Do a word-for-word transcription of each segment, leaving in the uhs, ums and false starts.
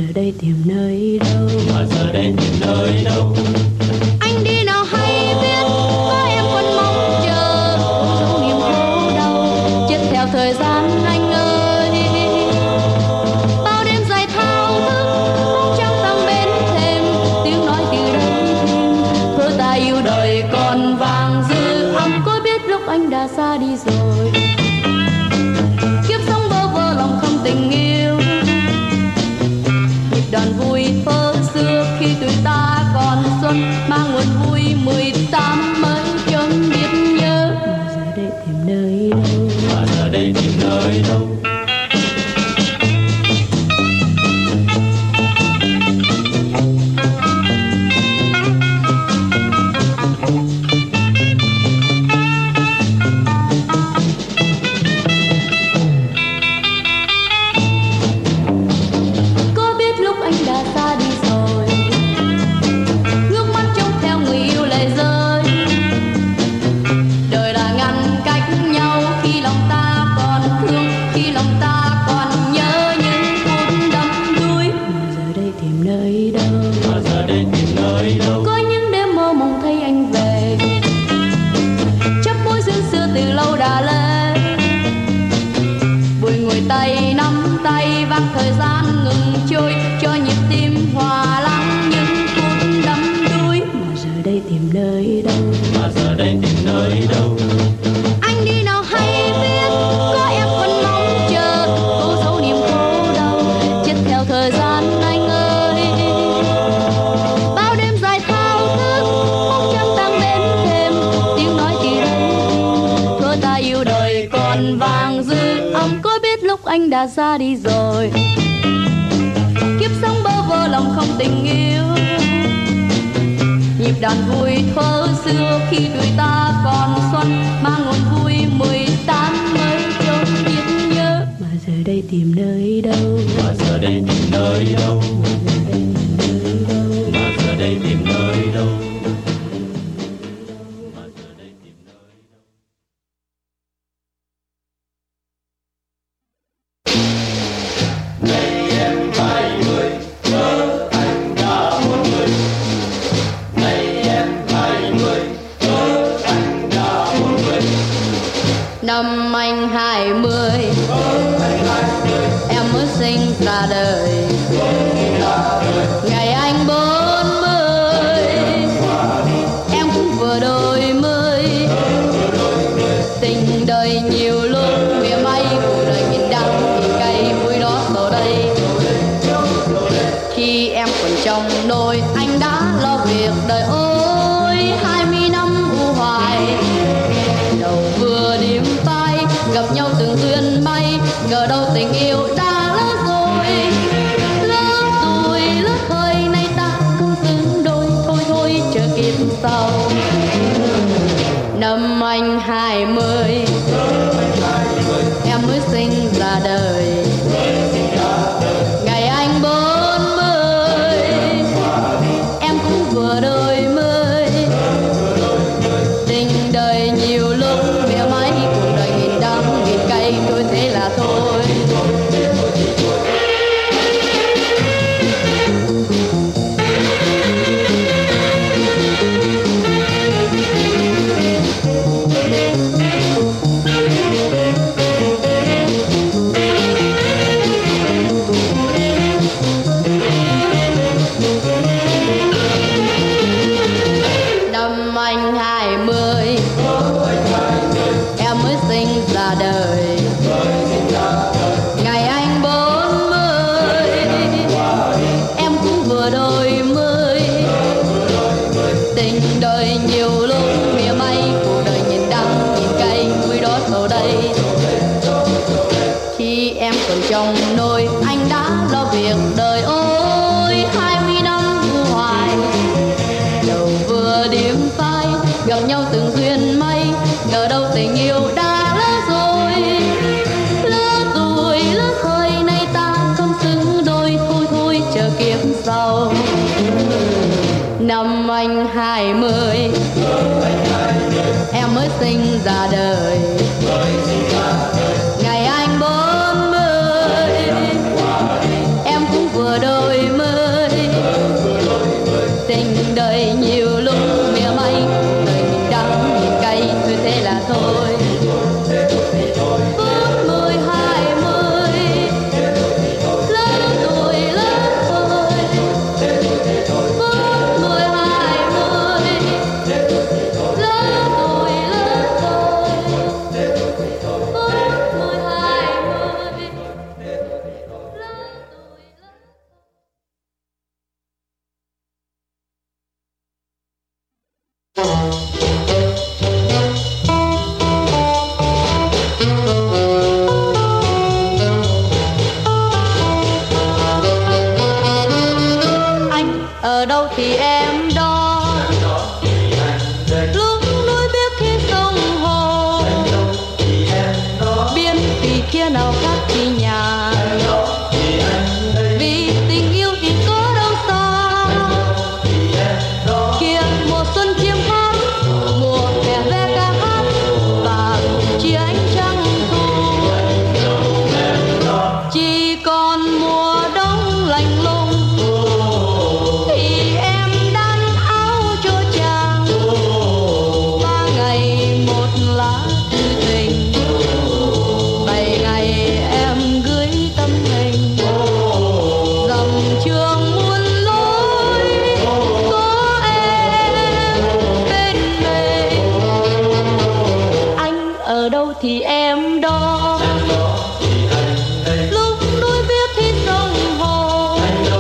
đây tìm nơi đâu? Mà giờ đây tìm nơi đâu? Anh đi nào hay biết, có em còn mong chờ, dấu niềm khổ đau chết theo thời gian anh ơi. Bao đêm dài thao thức, bóng trăng tăng bên thềm, tiếng nói từ đây thêm thơ ta yêu đời còn vàng dư ấm. Có biết lúc anh đã xa đi rồi, kiếp sống bơ vơ lòng không tình yêu, nhịp đàn vui thơ xưa khi tuổi ta còn xuân, mang nguồn vui mười tám mới chốn biết nhớ. Mà giờ đây tìm nơi đâu? Mà giờ đây tìm nơi đâu? Anh đã ra đi rồi, kiếp sống bơ vơ lòng không tình yêu, nhịp đàn vui thơ xưa khi tuổi ta còn xuân, mang nguồn vui mười tám mới chốn biết nhớ. Mà giờ đây tìm nơi đâu? Mà giờ đây tìm nơi đâu? Mà giờ đây tìm nơi đâu? Năm anh hai mươi, em mới sinh ra đời. Ngày anh bốn mươi, em cũng vừa đôi mươi. Tình đời nhiều lúc mỉa may, cuộc đời nghìn đắng nghìn cay, vui đó giờ đây. Khi em còn trong nôi, anh đã lo việc đời ôi. Hai mươi năm u hoài, đầu vừa điểm phai, gặp nhau từng duyên may, ngờ đâu tình yêu đã lớn rồi. Lớn rồi, lớn thời nay ta không xứng đôi, thôi thôi chờ kiếp sau. Năm anh hai mươi, em mới sinh ra đời. Ngày anh bốn mươi, em cũng vừa đôi mươi. Tình đời nhiều lúc mỉa mai, cuộc đời nghìn đắng nghìn cay, tôi thế là thôi. Năm anh hai mươi, em mới sinh ra đời. Ngày anh bốn mươi, em cũng vừa đôi mươi. Tình đời nhiều lúc mỉa may, cuộc đời nhìn đắng nhìn cay, vui đó sau đây. Khi em còn trong nôi, anh đã lo việc đời ôi. Hai mươi năm u hoài, đầu vừa điểm phai, gặp nhau từng duyên may, ngờ đâu tình yêu đã lớn rồi. Lớn rồi, lớn thời nay ta không xứng đôi, thôi thôi chờ kiếp sau. Năm anh hai mươi, em mới sinh ra đời. Ngày anh bốn mươi, em cũng vừa đôi ở đâu thì em đó. Lúc núi biết khi sông hồ, biên thì kia nào khác thì nhà. Vì tình yêu thì có đâu xa, kia mùa xuân chiêm hát, mùa hè ve ca hát và chia ánh trăng thu. Chỉ còn mùa đông lạnh lùng thì em đan áo cho chàng. Ba ngày một lá thư tình, bảy ngày em gửi tâm hình. Dầm trường muôn lối có em bên mình. Anh ở đâu thì em đó. Lúc núi biết thì sông hồ,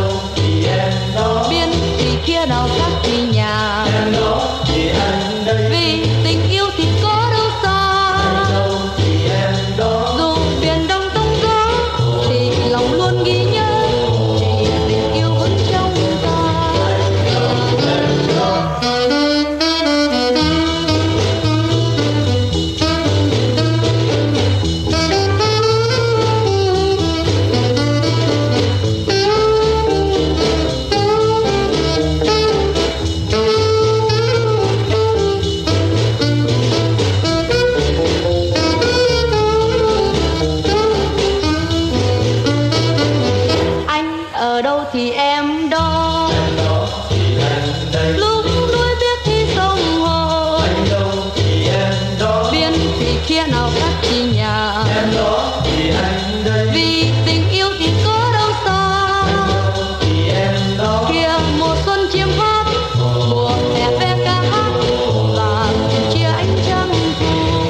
biên thì kia nào khác thì nhà. Vì tình yêu thì có đâu xa, dù biển đông tông gió thì lòng luôn ghi nhớ. Chỉ tình yêu vẫn trong ta. Anh ở đâu thì em đó. Lúc núi biết thì sông hồ, biên thì kia nào khác thì nhà. Vì tình yêu thì có đâu xa, kia mùa xuân chiêm hát, mùa hè ve ca hát và chia ánh trăng thu.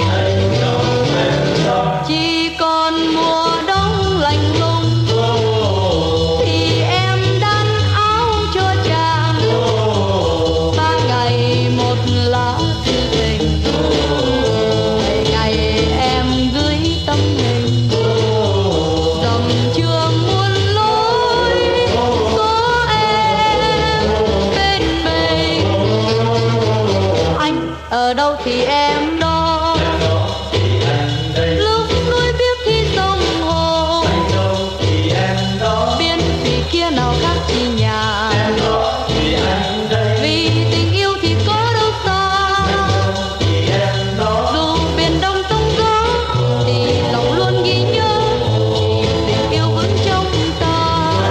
Chỉ còn mùa đông lạnh lùng thì em đan áo cho chàng. Ba ngày một lá thư tình, bảy ngày em gửi tâm hình. Dầm trường muôn lối có em bên mình. Anh ở đâu thì em đó. Lúc núi biết thì sông hồ, biên thì kia nào khác thì nhà. Vì tình yêu thì có đâu xa, dù biển đông tông gió thì lòng luôn ghi nhớ. Chỉ tình yêu vẫn trong ta.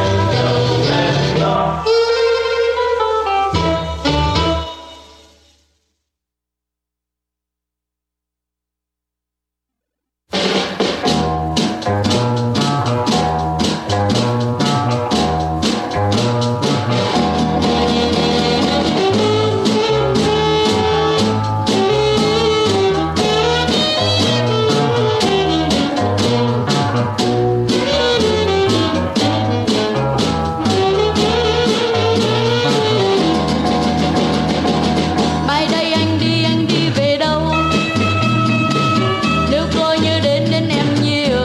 Mai đây anh đi, anh đi về đâu? Nếu coi như đến đến em nhiều,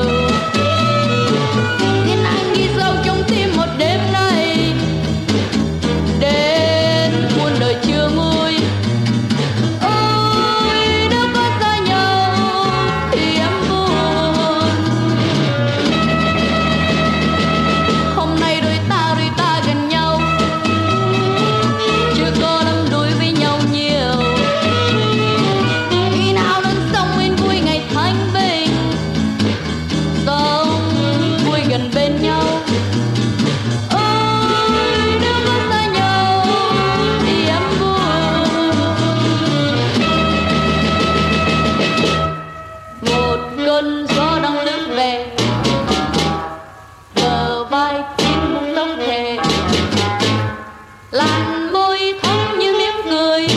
nên anh đi sâu trong tim một đêm nay. Đến muôn đời chưa nguôi. Ôi nếu có xa nhau thì em buồn. Hôm nay đôi ta đôi ta gần nhau, chưa có lắm đôi với nhau nhiều. Khi nào lần sống yên vui ngày thanh bình, sống vui gần bên nhau. Ôi nếu có xa nhau thì em buồn. Một cơn gió đang lướt về, bờ vai kín một tấm thề. Làn môi thắm như miếng cười,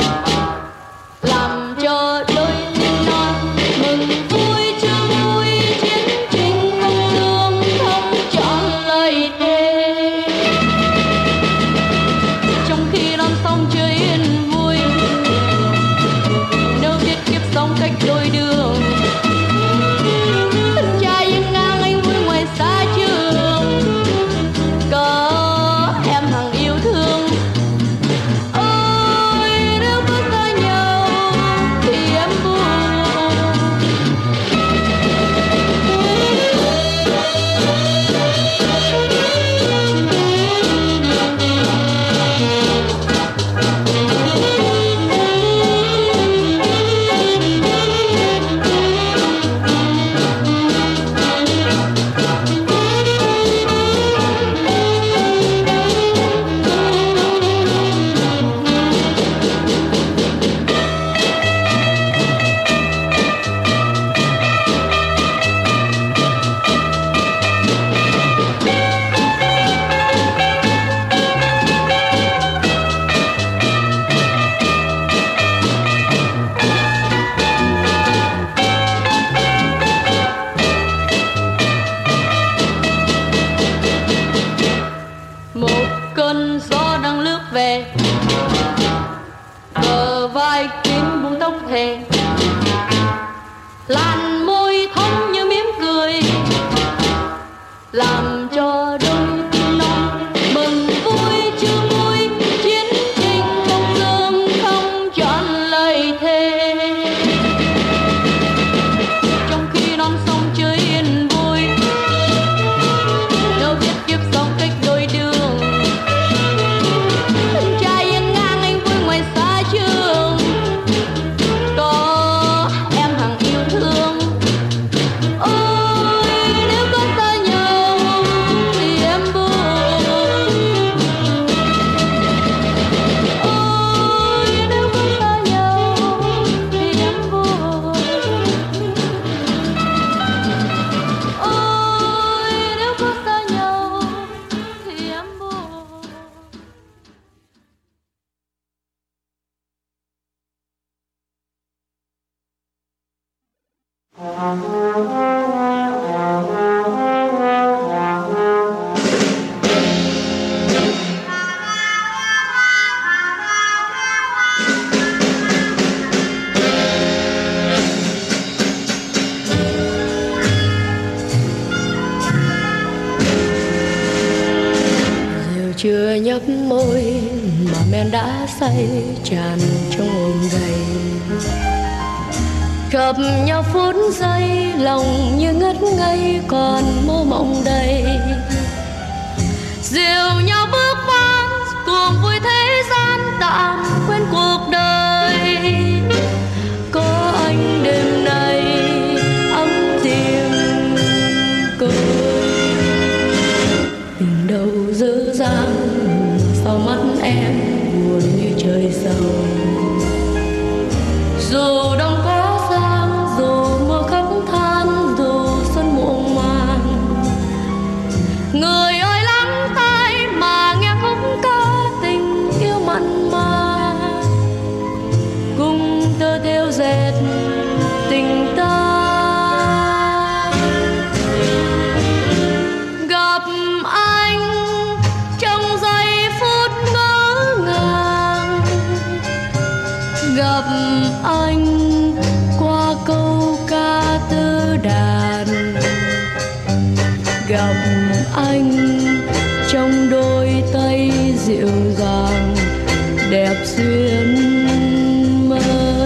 làm cho đôi tim non mừng vui chưa vui. Chiến tranh không lương không chọn lời thề. Trong khi non sông chơi yên vui, nếu biết kiếp sống cách đôi đường. Thân trai yên ngang anh vui ngoài xa trường, có em hằng yêu thương. một cơn gió đang lướt về, bờ vai kín buông tóc thề, làn môi thông như mỉm cười, làm cho đôi tim non mừng vui chưa nguôi. Chiến tranh không dương không chọn lời thề, trong khi non sông chơi yên vui, đâu biết kiếp sau cách đôi đường. Trai yên ngang anh vui ngoài xa trường, có em hằng yêu thương. Ôi nếu có xa nhau thì em buồn, ôi nếu có xa nhau thì em buồn, ôi nếu có xa nhau thì em buồn. Rượu chưa nhấp môi mà men đã say tràn trong ôm gầy, gặp nhau phút giây lòng như ngất ngây còn mơ mộng đầy. Dìu nhau bước qua cùng vui thế gian tạm quên cuộc đời. Có anh đêm nay ấm tim cười, tình đâu dở dang sau mắt em buồn như trời sầu. Dù đông có giang, dù mưa khóc than, dù xuân muộn màng, người ơi lắng tai mà nghe khúc ca tình yêu mặn mà, cùng tơ theo dệt tình ta. Gặp anh trong giây phút ngỡ ngàng, gặp anh qua câu ca tư đàn, gặp anh trong đôi tay dịu dàng đẹp duyên mơ.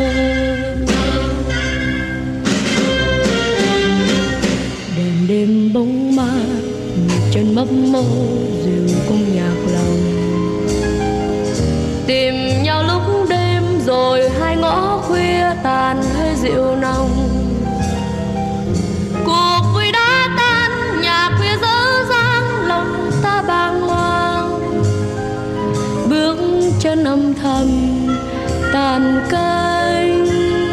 Đêm đêm bóng ma chân mấp mô dịu cung nhạc lòng, tìm nhau lúc đêm rồi hai ngõ khuya tàn hơi rượu nồng. Cuộc vui đã tan, nhạc khuya dở dang, lòng ta bàng hoàng, bước chân âm thầm tàn canh.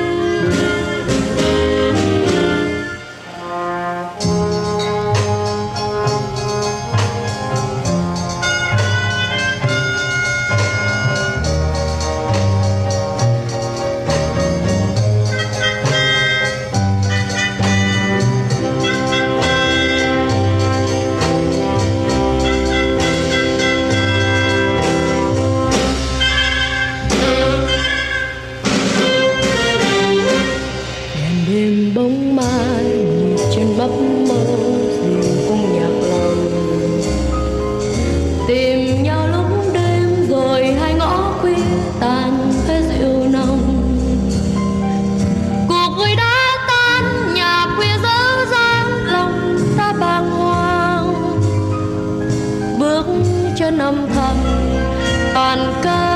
Đêm bóng mai nhịp chân bấp mơ dịu cung nhạc lòng, tìm nhau lúc đêm rồi hai ngõ khuya tàn hơi rượu nồng. Cuộc vui đã tan, nhạc khuya dở dang, lòng ta bàng hoàng, bước chân âm thầm tàn ca.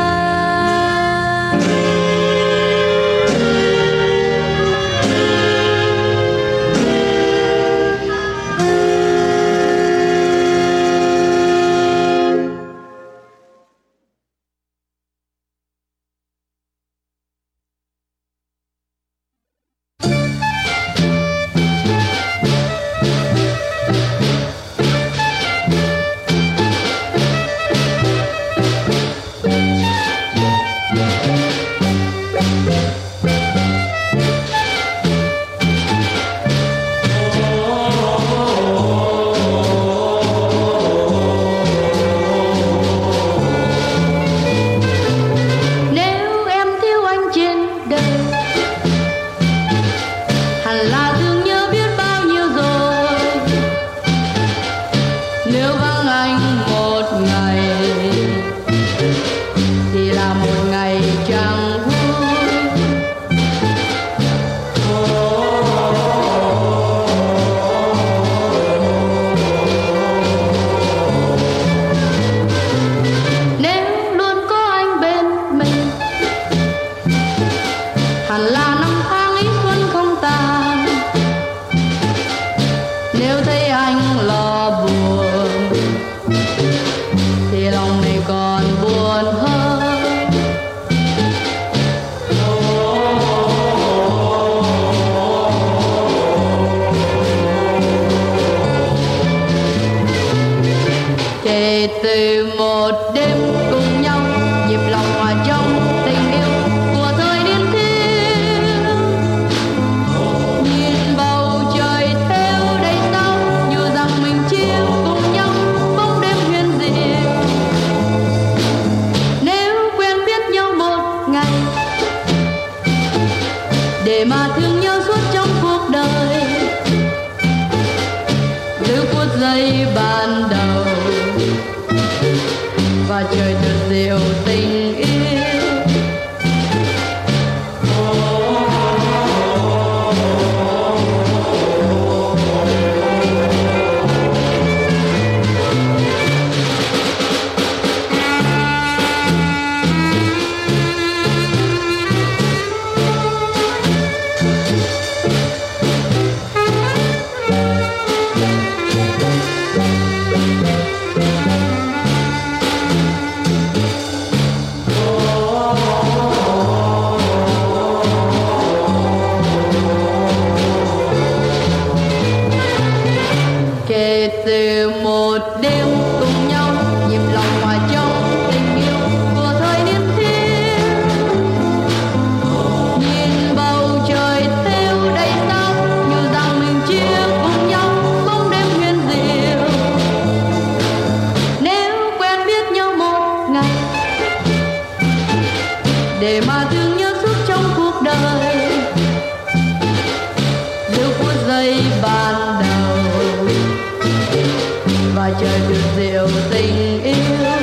Thank you. một đêm cùng nhau, nhịp lòng hòa trong tình yêu của thời niên thiếu. Nhìn bầu trời theo đầy sao, như rằng mình chia cùng nhau bóng đêm huyền diệu. Nếu quen biết nhau một ngày để mà thương nhau suốt trong cuộc đời, từ phút giây ban đầu và trời thật dịu tình yêu. Từ một đêm cùng nhau, nhịp lòng hòa trong tình yêu của thời niên thiếu. Nhìn bầu trời theo đầy sao, như rằng mình chia cùng nhau bóng đêm huyền diệu. Nếu quen biết nhau một ngày để mà thương nhau suốt trong cuộc đời, từ phút giây ban đầu và trời được dịu tình yêu.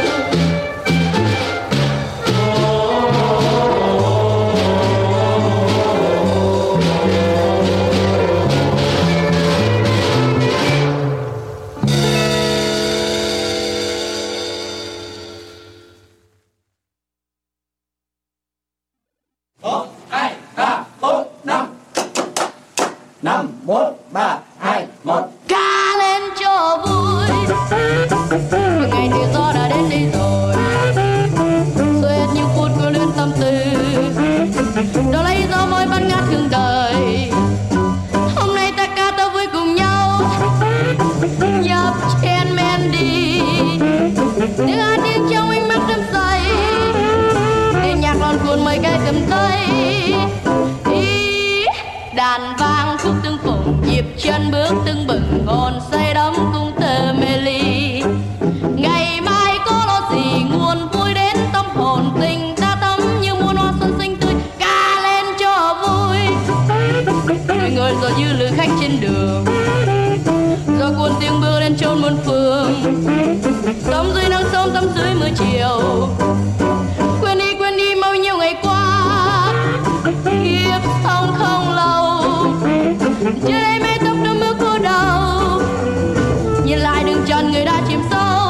Một, hai, ba, bốn, năm. Năm, bốn, ba, hai, một. Ca lên cho vui, ngày tự do đã đến đây rồi. Rồi hết những phút cô luyện tâm tư, đó lấy gió môi ban ngát hương đời. Hôm nay ta ca ta vui cùng nhau, nhập chen men đi. Tiếng hát tiếng trong ánh mắt đắm say, tiếng nhạc lon cuốn mây cây cầm tay. Ý đàn vang khúc tương phùng, nhịp chân bước tưng bừng, hồn say đắm cung tơ mê ly. Ngày mai có lo gì nguồn vui đến tâm hồn tình ta thắm như muôn hoa xuân xinh tươi. Ca lên cho vui, người người rồi như lữ khách trên đường, rồi cuốn tiếng bước lên chốn muôn phương. Tắm dưới nắng sớm tắm dưới mưa chiều, quên đi quên đi bao nhiêu ngày qua, kiếp sống không lâu. Chưa đây mây tóc đôi mưa cô đầu, nhìn lại đường trần người đã chìm sâu.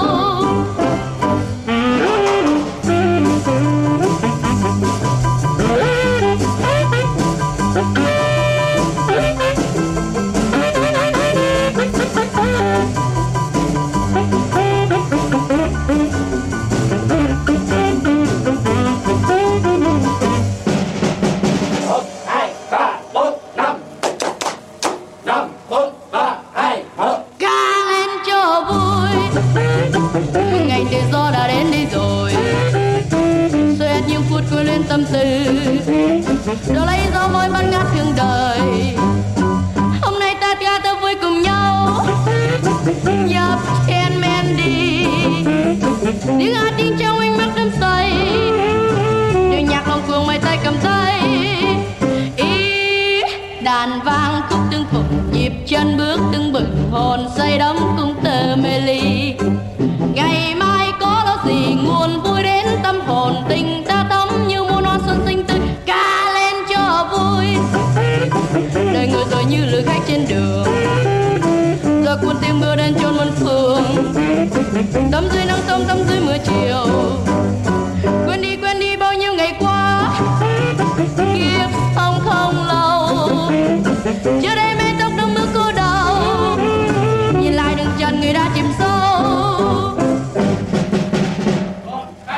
Một, hai, ba, bốn, năm. Năm, bốn, ba, hai, một. Ca lên cho vui, ngày tự do đã đến đây rồi. Rồi hết những phút cô lên tâm tư, đó lấy gió môi ban ngát hương đời. Hôm nay ta ca ta vui cùng nhau, nhập chen men đi. Tiếng hát tiếng trong ánh mắt đắm say, tiếng nhạc lòng cuồng mây tay cầm tay. Ý đàn vang khúc tương phùng, nhịp chân bước tưng bừng, hồn say đắm cung tơ mê ly. Ngày mai có lo gì nguồn vui đến tâm hồn tình ta thắm như muôn hoa xuân xinh tươi. Ca lên cho vui, đời người rồi như lữ khách trên đường, rồi cuốn tiếng mưa đến chốn muôn phương. Tắm dưới nắng sớm tắm dưới mưa chiều, quên đi quên đi bao nhiêu ngày qua, kiếp sống không lâu. Chưa đây mây tóc đôi mưa cô đầu, nhìn lại đường trần người đã chìm sâu. Một,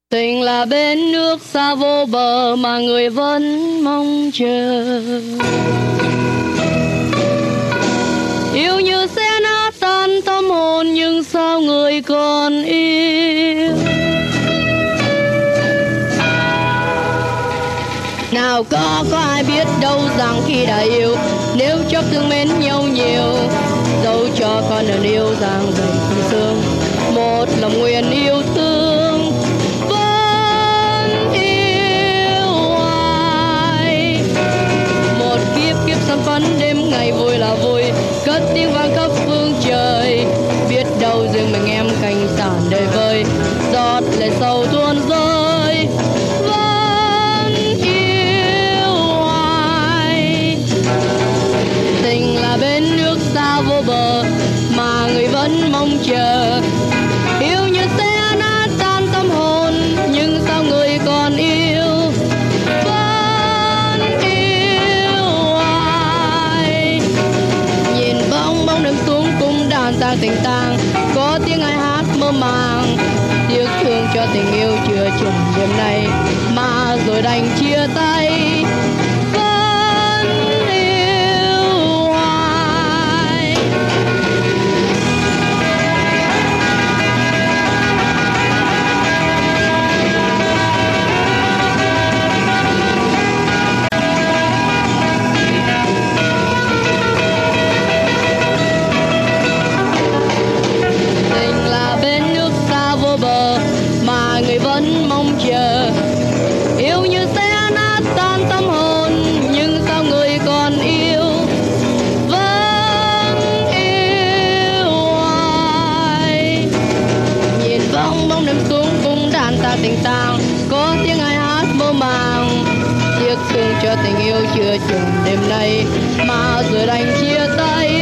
Tình là bên nước xa vô bờ mà người vẫn mong chờ. Yêu như sẽ nát tan tâm hồn nhưng sao người còn yêu. Nào có có ai biết đâu rằng khi đã yêu, nếu chấp thương mến nhau nhiều, dẫu cho con đơn yêu rằng dày như sương, một lòng nguyện yêu thương vẫn yêu hoài. Một kiếp kiếp xăm phấn đêm ngày vui là vui, cất tiếng vang khắp phương trời. Biết đâu riêng mình em cành tàn đời vơi, giọt lệ sầu tuôn rơi vẫn yêu hoài. Tình là bên nước xa vô bờ mà người vẫn mong chờ. Yêu như sẽ nát tan tâm hồn nhưng sao người còn yêu vẫn yêu hoài. Nhìn bóng bóng đêm xuống cung đàn tang tình tang, có tiếng ai hát mơ màng, tiếc thương cho tình yêu chưa chừng đêm nay mà rồi đành chia tay. Người vẫn mong chờ. Yêu như sẽ nát tan tâm hồn nhưng sao người còn yêu vẫn yêu hoài. Nhìn bóng bóng đêm xuống cung đàn ta tình tang, có tiếng ai hát mơ màng, tiếc thương cho tình yêu chưa chừng đêm nay mà rồi đành chia tay.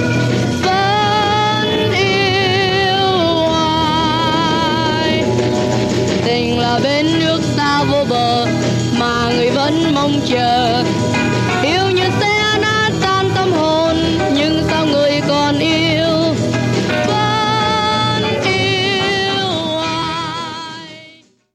Tình là bên nước xa vô bờ mà người vẫn mong chờ. Yêu như sẽ nát tan tâm hồn nhưng sao người còn yêu vẫn yêu hoài.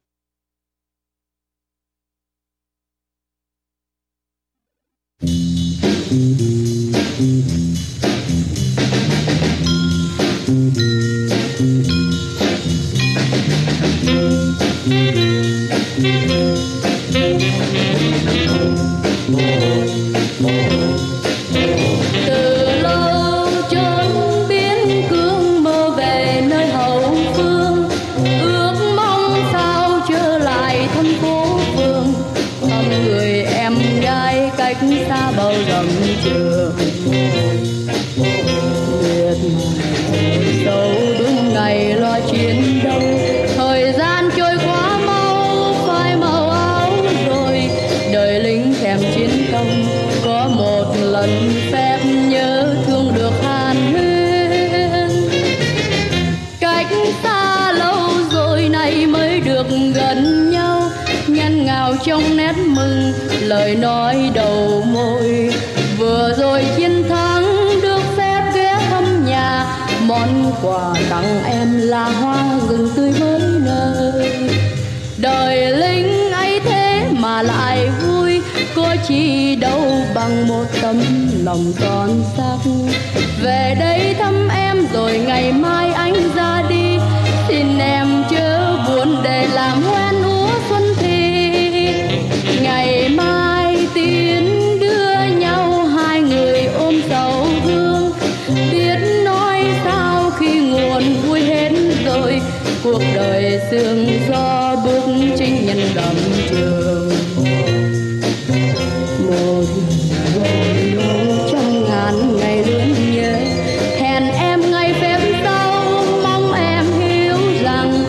Từ lâu chốn biên cương mơ về nơi hậu phương, ước mong sao trở lại thăm phố phường, thăm người em gái cách xa bầu rậm trường. Tuyệt sâu đúng ngày lo chiến đấu, thời gian trôi quá mau phai màu áo rồi. Đời lính thèm chiến công, có một lần phép nhớ thương được hàn huyên. Cách xa lâu rồi này mới được gần nhau, nhăn ngào trong nét mừng lời nói đầu môi. Vừa rồi chiến thắng được phép ghé thăm nhà, món quà tặng em là hoa rừng tươi mới nở. Đời lính ấy thế mà lại vui, có chi đâu bằng một tấm lòng son sắc. Về đây thăm em rồi ngày mai anh ra đi, xin em chớ buồn để làm hoen úa xuân thì. Ngày mai tiến đưa nhau hai người ôm sầu thương, biết nói sao khi nguồn vui hết rồi. Cuộc đời sương gió bước chinh nhân gầm trường. Một hồi trong ngàn ngày luôn nhớ, hẹn em ngày phép sau, mong em hiểu rằng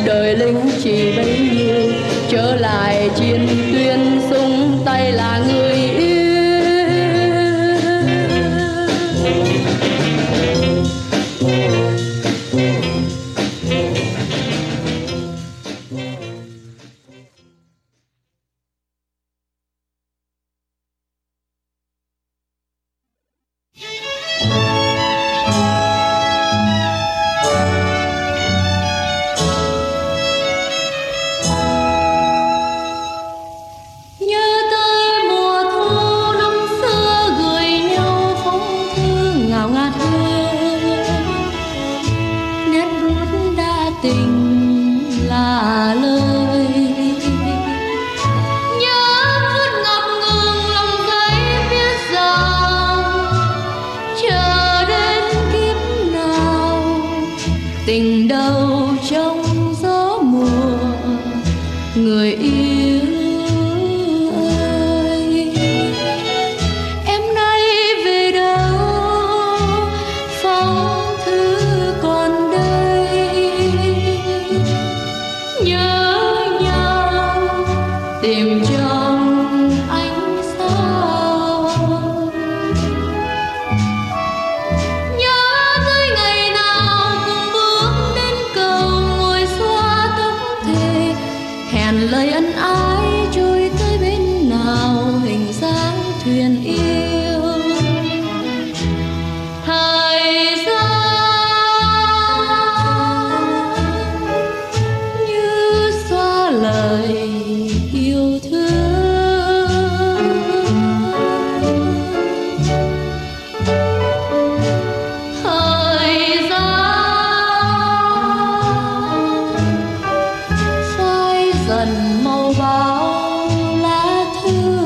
đời lính chỉ bấy nhiêu, trở lại chiến tuyến súng tay là người yêu. tình đâu trong gió mùa người yêu ơi, em nay về đâu phong thư còn đây, nhớ nhau tìm trong ánh sao, nhớ tới ngày nào cùng bước đến cầu ngồi xoa tóc thề, hẹn lời ân ái trôi tới bên nào hình dáng thuyền yêu. Thời gian như xóa lời yêu thương, thời gian phai dần màu báo lá thư.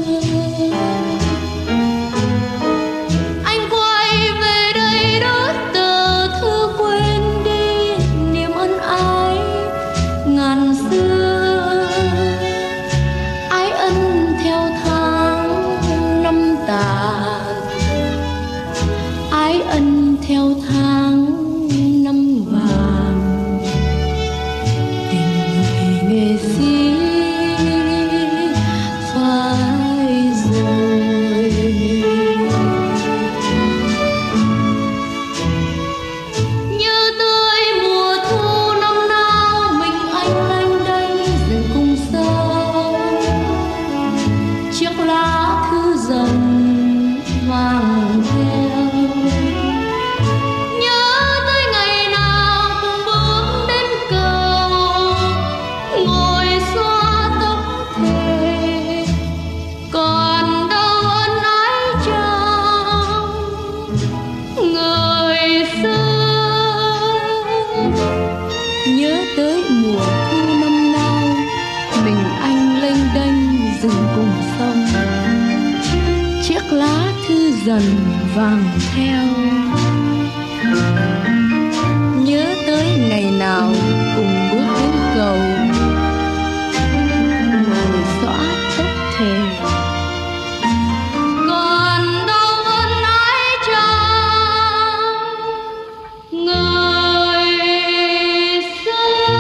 Anh quay về đây đốt tờ thư quên đi niềm ân ái ngàn xưa, ái ân theo tháng năm tàn, ái ân theo tháng năm vàng, tình người nghệ sĩ phai rồi. Nhớ tới mùa thu năm nào mình anh lanh đênh rừng cùng sâu, chiếc lá thư dần vàng theo. Nhớ tới ngày nào cùng bước đến cầu ngồi xóa tóc thề, còn đâu ân ái trong người xưa. Nhớ tới mùa thu năm nào mình anh lênh đênh rừng cùng sông, chiếc lá thư dần vàng theo. Nhớ tới ngày nào cùng bước đến cầu ngồi xõa tóc thề, còn đâu ân ái trong người xưa.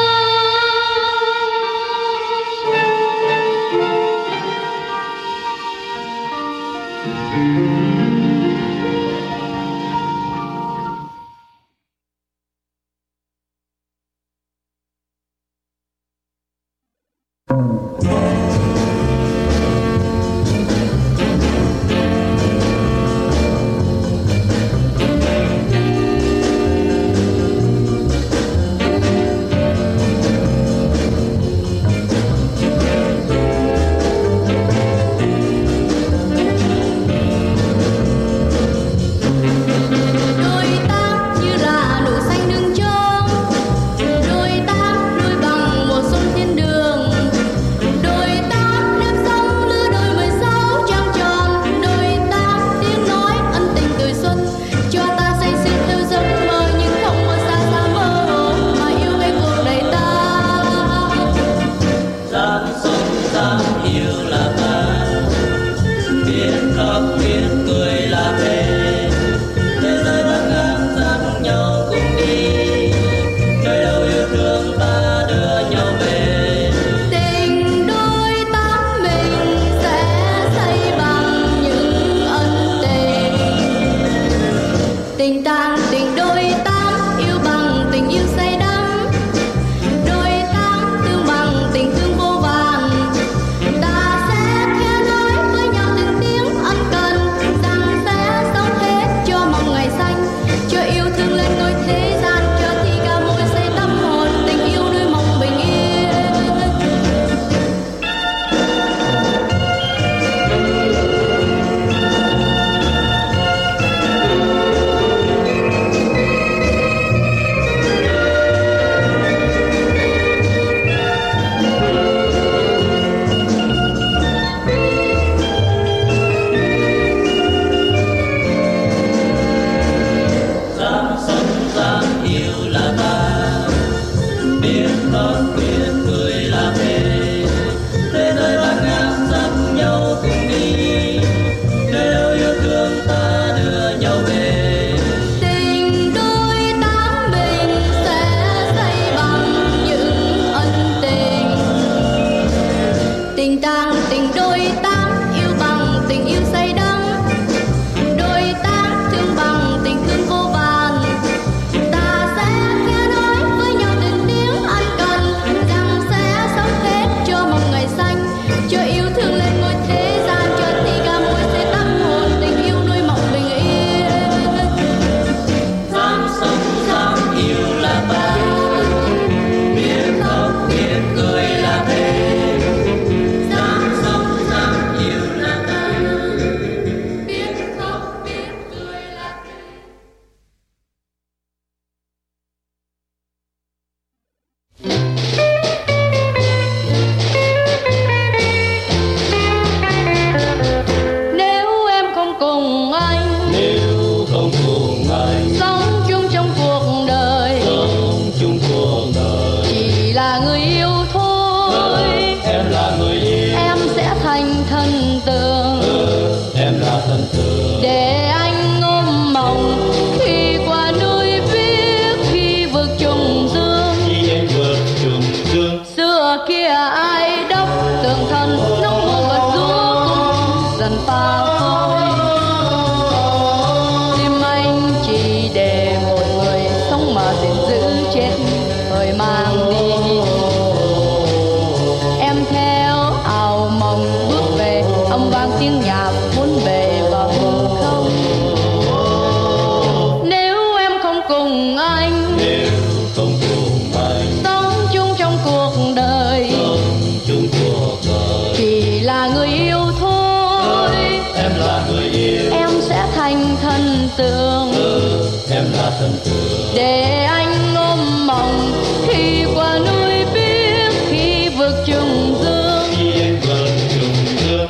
Đôi ta như là nụ xanh đường trông, đôi ta đôi bằng mùa xuân thiên đường, đôi người mang đi. Em theo ảo mộng bước về, âm vang tiếng nhạc muốn về và hư không. Nếu em không cùng anh, nếu không cùng anh sống chung trong cuộc đời, sống chung cuộc đời, chỉ là người yêu thôi. em là người yêu, Em sẽ thành thần tượng, ừ, em là thần tượng. để anh ôm mộng khi qua núi biếc, khi vượt trùng dương. Khi anh vượt trùng dương,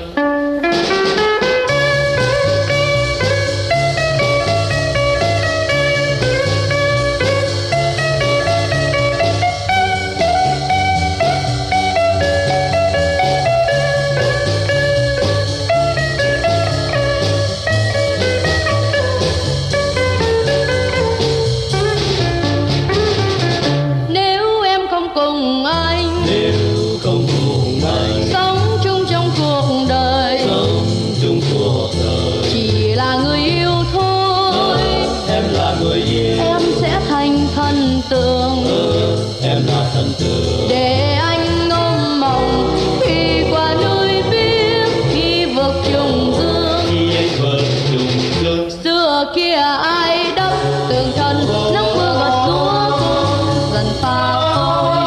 Nếu em không cùng anh, nếu không cùng anh sống chung trong cuộc đời, sống chung cuộc đời, chỉ là người yêu thôi. em là người yêu, Em sẽ thành thần tượng, ừ, em là thần tượng. để anh ôm mộng khi qua núi biếc, khi vượt trùng dương. Khi anh vượt trùng dương, Xưa kia ai đắp tường thân, nắng mưa và gió cũng dần pha khói.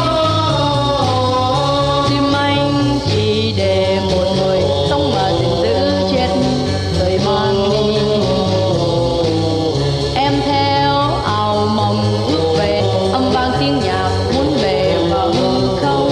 Tim anh chỉ để một người sống mà gìn giữ chết đời mang đi. Em theo ảo mộng bước về, âm vang tiếng nhạc muốn về và hư không.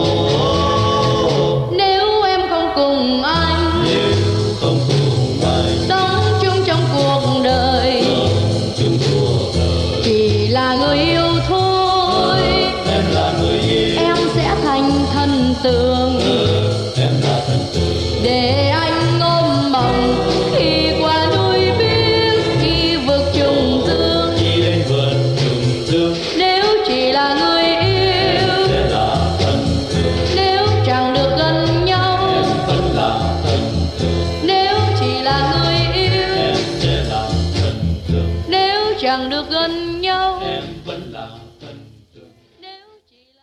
Nếu em không cùng anh, nếu không cùng anh sống chung trong cuộc đời, sống chung cuộc đời, chỉ là người yêu thôi. em là người yêu, Em sẽ thành thần tượng, ừ, em là thần tượng. để anh ôm mộng khi qua núi biếc, khi vượt trùng dương. Khi anh vượt trùng dương, Nếu chỉ là người yêu, sẽ là thần tượng, nếu chẳng được gần nhau, em vẫn là thần tượng. nếu chỉ là người yêu, Em sẽ là thần tượng, nếu chẳng được gần nhau, em vẫn là thần tượng. nếu chỉ là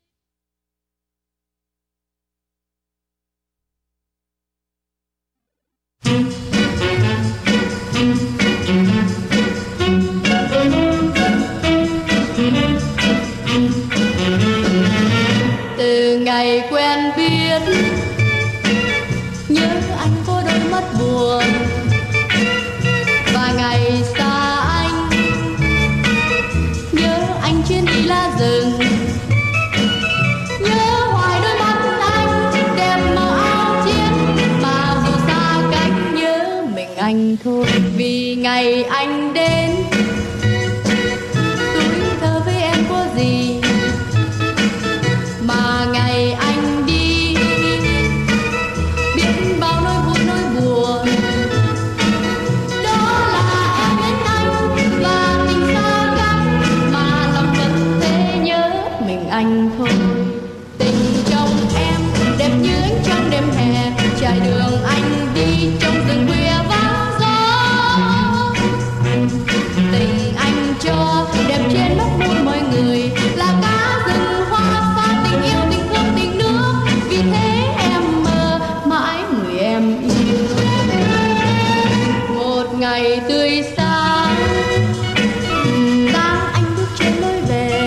từ ngày quen biết, nhớ anh có đôi mắt buồn, và ngày xa anh, nhớ anh chuyến đi lá rừng. Nhớ hoài đôi mắt anh đẹp màu áo chiến, mà dù xa cách nhớ mình anh thôi. Vì ngày anh đến, tuổi thơ với em có gì, mà ngày anh đi, biết bao nỗi vui nỗi buồn. Đó là em đến anh và tình xa cách, mà lòng vẫn thế nhớ mình anh thôi. Tình trong em đẹp như ánh trăng đêm hè, trải đường anh đi trong rừng khuya vắng gió. Tình anh cho đẹp trên mắt môi mọi người, là cá rừng hoa xa, tình yêu tình thương tình nước. Vì thế em mơ mãi người em yêu. Một ngày tươi sáng, sáng anh bước trên lối về,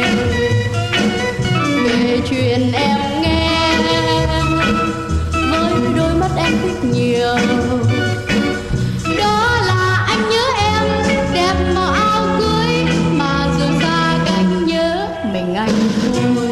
về chuyện em nghe với đôi mắt em thích nhiều. Đó là anh nhớ em đẹp màu áo cưới, mà dù xa cách nhớ mình anh thôi.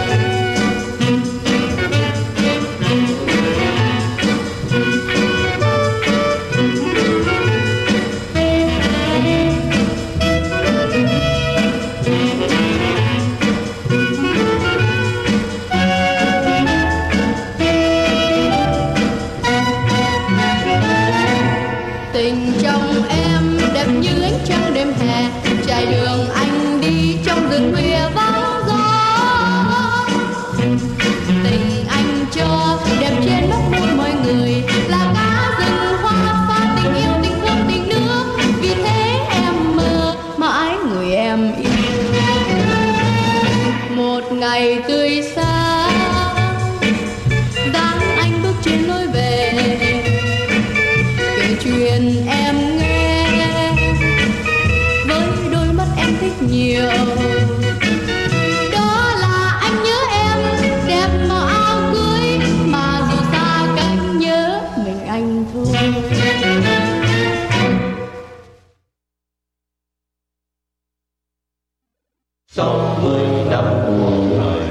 Tình trong em đẹp như ánh trăng đêm hè, trải đường anh đi trong rừng khuya vắng gió. Tình anh cho đẹp trên mắt môi mọi người, là cá rừng hoa pha, tình yêu tình thương tình nước. Vì thế em mơ mãi người em yêu. ngày tươi sáng, dáng anh bước trên lối về, kể chuyện em nghe với đôi mắt em thích nhiều. Đó là anh nhớ em đẹp màu áo cưới, mà dù xa cách nhớ mình anh thôi. sáu mươi năm cuộc đời.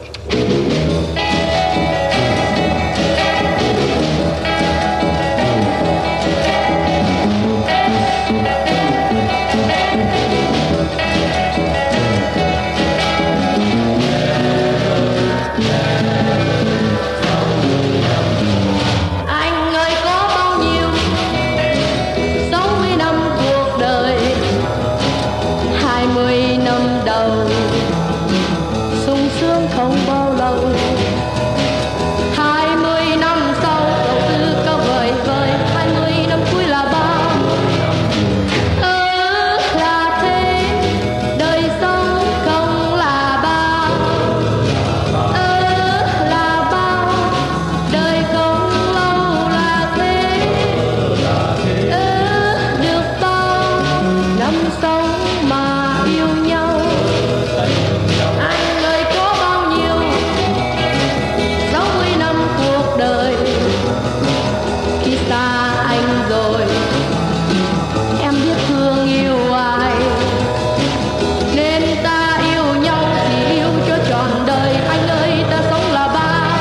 Anh ơi có bao nhiêu sáu mươi năm cuộc đời, hai mươi năm đầu sung sướng không bao lâu, hai mươi năm sau đầu tư cao vời vời, hai mươi năm cuối là bao. Ơ là thế đời sống không là bao, ơ là bao đời không lâu là thế. Ơ được bao năm sống mà yêu nhau. Anh ơi có bao nhiêu sáu mươi năm cuộc đời, khi xa anh rồi em biết thương yêu ai, nên ta yêu nhau thì yêu cho trọn đời. Anh ơi ta sống là bao.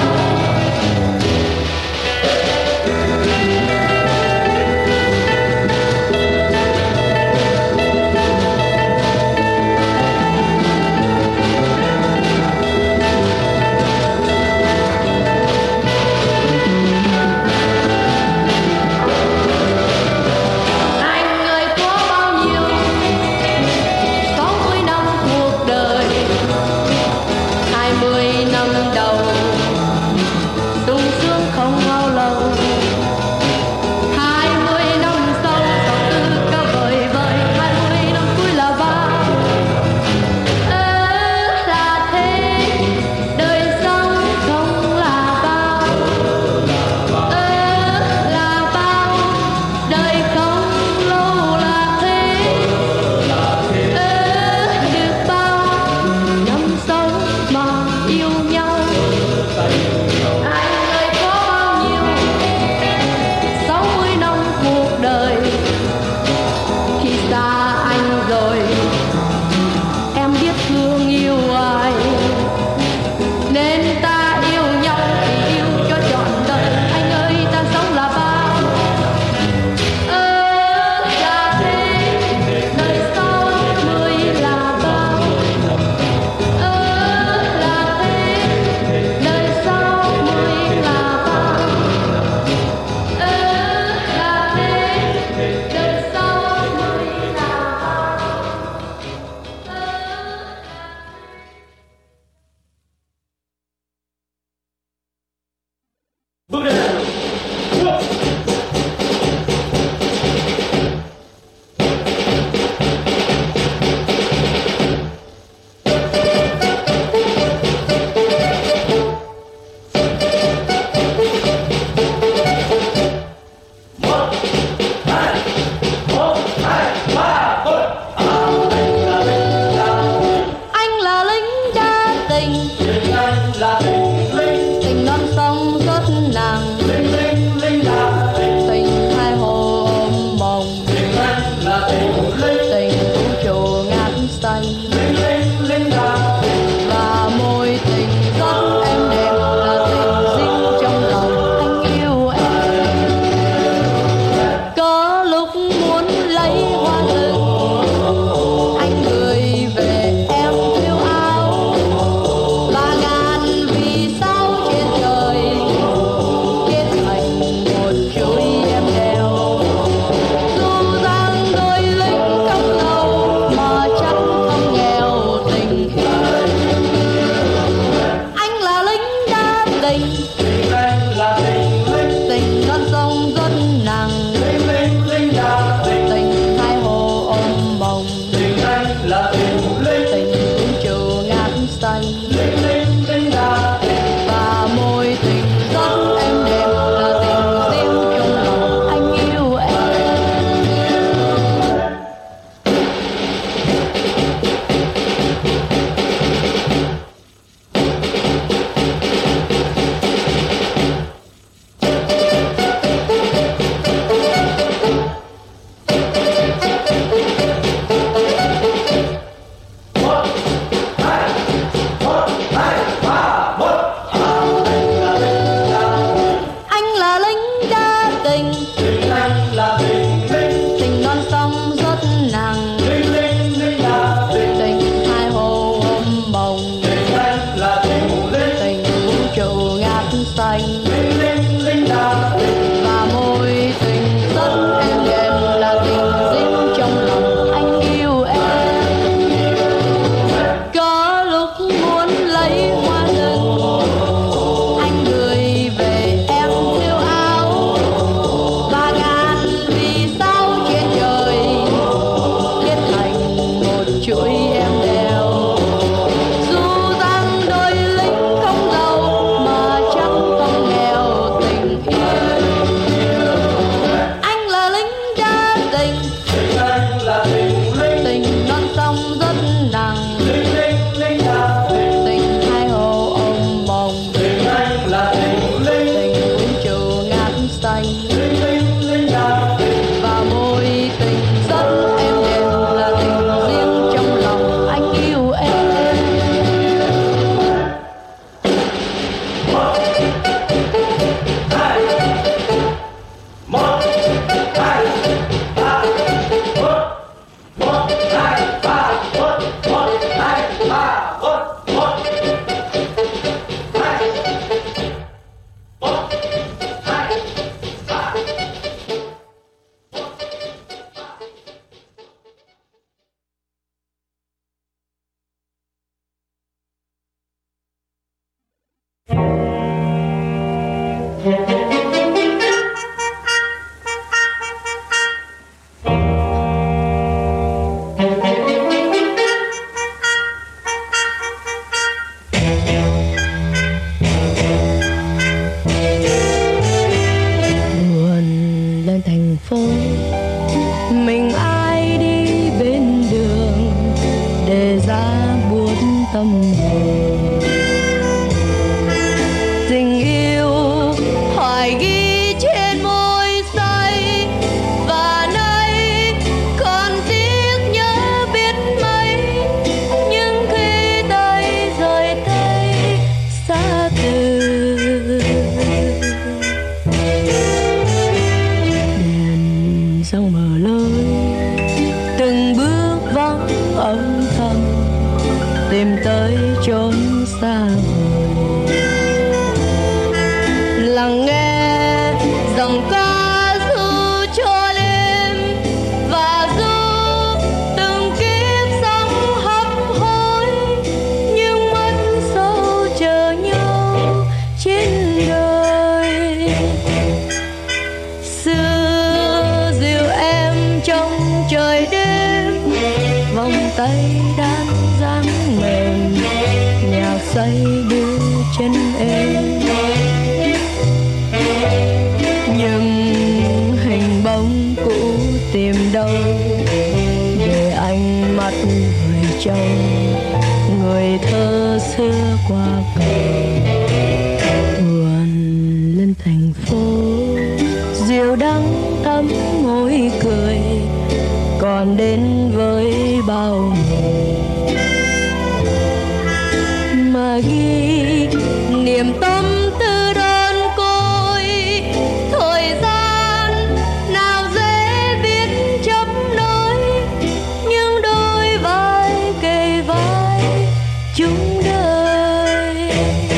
Anh ơi có bao nhiêu sáu mươi năm cuộc đời, hai mươi năm đầu sung sướng không bao lâu, hai mươi năm sau đầu tư cao vời vời, hai mươi năm cuối là bao. Ơ là thế đời sống không là bao, ơ là bao đời không lâu là thế. Ơ được bao năm sống mà yêu nhau. Anh ơi có bao nhiêu sáu mươi năm cuộc đời, khi xa anh rồi em biết thương yêu ai, nên ta yêu nhau thì yêu cho trọn đời. Anh ơi ta sống là bao. Ơ là thế đời sau mới là bao, ơ là thế đời sau mới là bao, ơ là thế đời sau mới là Bước lên. Một, hai, một, hai, ba, bốn. anh là lính đa tình, Tình anh là tình linh, tình non sông rất nặng, linh linh linh là tình, tình hai hồ ôm mộng, tình anh là tình linh, tình vũ trụ ngát xanh, linh linh linh là tình, và môi tình rất em đẹp là tình dinh trong lòng anh yêu em. Có lúc muốn lấy hoa rừng anh gửi về em theo áo, và Buồn lên thành phố, mình ai đi bên đường để ra buốt tâm hồn. Tình yêu hoài ghi trên môi say, và nay còn tiếc nhớ biết mấy. Nhưng khi tay rời tay xa từ, đèn sông mở lối, từng bước vắng âm thầm tìm tới chốn xa vời. Lắng nghe dòng ca ru cho đêm, và dù từng kiếp sống hấp hối, nhưng mắt sâu chờ nhau trên đời. Xưa dìu em trong trời đêm, vòng tay đan dáng mềm, nhạc say đưa chân em. Nhưng hình bóng cũ tìm đâu để ánh mắt người trông, người thơ xưa qua cầu. Buồn lên thành phố, rượu đắng thắm môi cười, còn đến với bao người mà ghi niềm tâm tư đơn côi. Thời gian nào dễ biết chấp nối, nhưng đôi vai kề vai chung đời.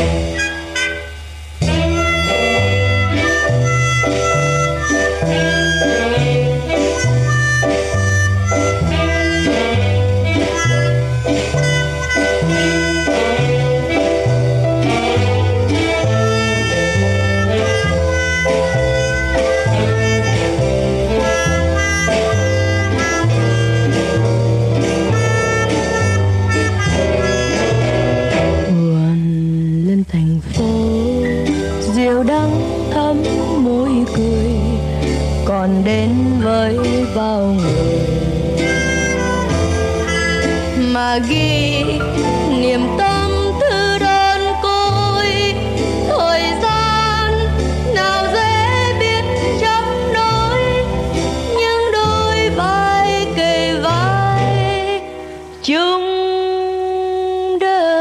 Buồn lên thành phố, rượu đắng thắm môi cười, còn đến với bao người mà ghi niềm tâm tư đơn côi. Thời gian nào dễ biết chấp nối, nhưng đôi vai kề vai chung đời.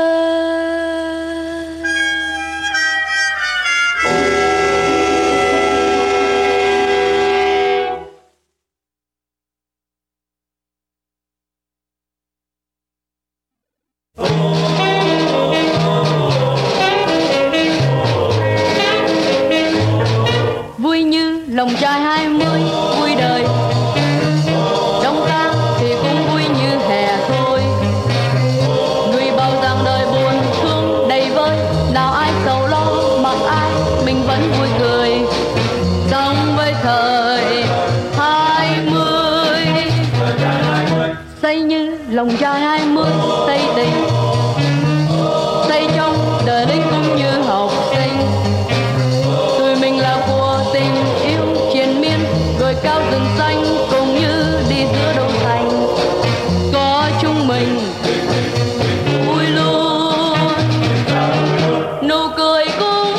Vui như lòng trai hai mươi, vui đời đông ca thì cũng vui như hè thôi. Người bao rằng đời buồn thương đầy vơi, nào ai sầu lo mặc ai, mình vẫn vui cười sống với thời hai mươi. Say như lòng trai hai mươi, say tình say trong đời linh cũng như học sinh. Tụi mình là của tình yêu triền miên, đồi cao rừng xanh cũng như đi giữa đô thành. Có chúng mình vui luôn, nụ cười cũng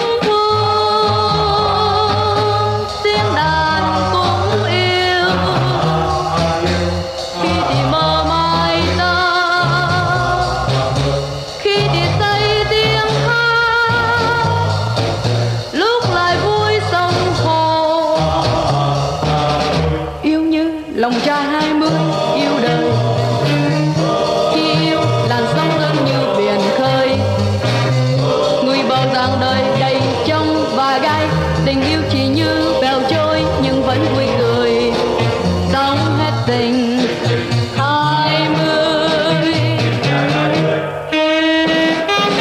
thương, tiếng đàn cũng yêu. Khi thì mơ mai ta, khi thì say tiếng hát, lúc lại vui sông hồ. Yêu như lòng trai hai mươi, yêu đời khi yêu làn sóng lớn như biển khơi. Người bảo rằng đời đầy trong và gai, tình yêu chỉ như bèo trôi nhưng vẫn vui cười sống hết tình hai mươi.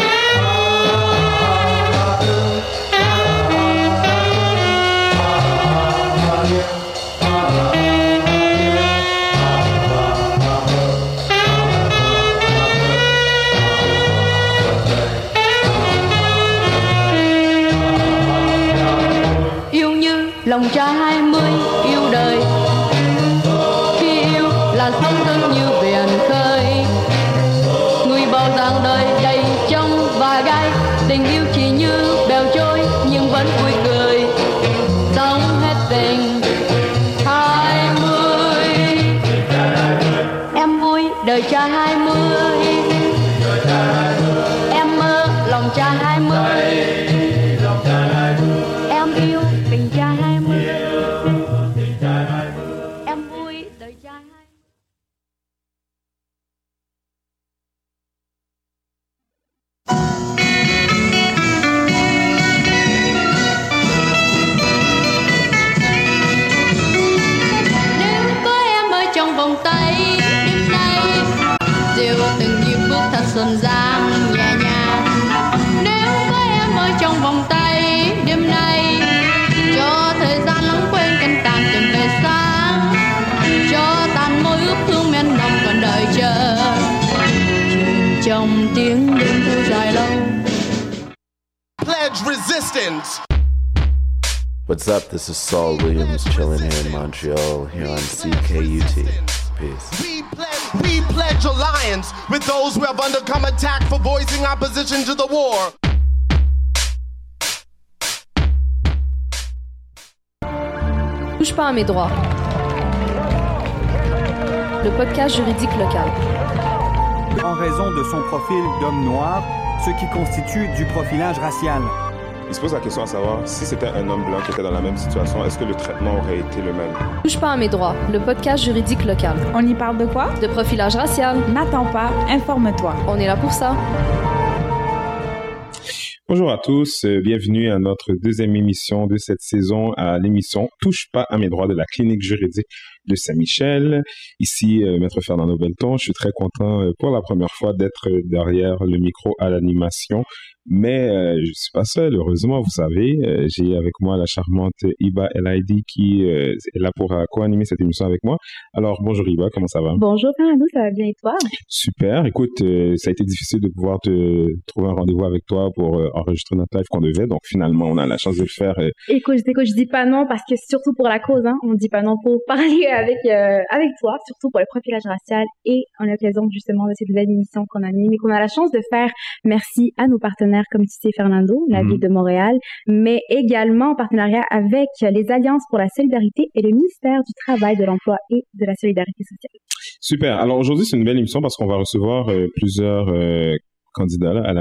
lòng trai hai mươi yêu đời. Khi yêu là sóng dâng như biển khơi, người bao dạng đời đầy trong và gai. Tình yêu chỉ như bèo trôi nhưng vẫn vui cười, sống hết tình hai mươi. Em vui đời trai hai mươi, em mơ lòng trai hai mươi, em yêu tình trai hai mươi, em vui đời trai hai mươi. Trong vòng tay đêm nay, dìu từng nhịp bước thật dần dàng nhẹ nhàng. Nếu với em ở trong vòng tay đêm nay, cho thời gian lắng quên canh tàn tìm về sáng, cho tàn môi ước thương men nồng còn đợi chờ, chìm trong tiếng đêm thâu dài lâu. Pledge resistance. What's up? This is Saul Williams chilling here in Montreal, here on C K U T. Peace. We pledge, we pledge alliance with those who have undergone attack for voicing opposition to the war. Touche pas à mes droits. Le podcast juridique local. En raison de son profil d'homme noir, ce qui constitue du profilage racial. Il se pose la question à savoir, si c'était un homme blanc qui était dans la même situation, est-ce que le traitement aurait été le même? Touche pas à mes droits, le podcast juridique local. On y parle de quoi? De profilage racial. N'attends pas, informe-toi. On est là pour ça. Bonjour à tous, bienvenue à notre deuxième émission de cette saison, à l'émission Touche pas à mes droits de la clinique juridique de Saint-Michel. Ici, euh, Maître Fernando Belton. Je suis très content euh, pour la première fois d'être derrière le micro à l'animation. Mais euh, je ne suis pas seul, heureusement, vous savez. Euh, j'ai avec moi la charmante Iba Elaidi qui euh, est là pour euh, co-animer cette émission avec moi. Alors, bonjour Iba, comment ça va? Bonjour Fernando, ça va bien et toi? Super. Écoute, euh, ça a été difficile de pouvoir te trouver un rendez-vous avec toi pour euh, enregistrer notre live qu'on devait. Donc, finalement, on a la chance de le faire. Euh... Écoute, écoute, je dis pas non parce que surtout pour la cause, hein, on dit pas non pour parler avec, euh, avec toi, surtout pour le profilage racial et en l'occasion justement de cette nouvelle émission qu'on anime et qu'on a la chance de faire. Merci à nos partenaires, comme tu sais Fernando, la mmh. ville de Montréal, mais également en partenariat avec les Alliances pour la solidarité et le ministère du Travail, de l'Emploi et de la Solidarité sociale. Super. Alors aujourd'hui, c'est une belle émission parce qu'on va recevoir euh, plusieurs euh, candidats là, à la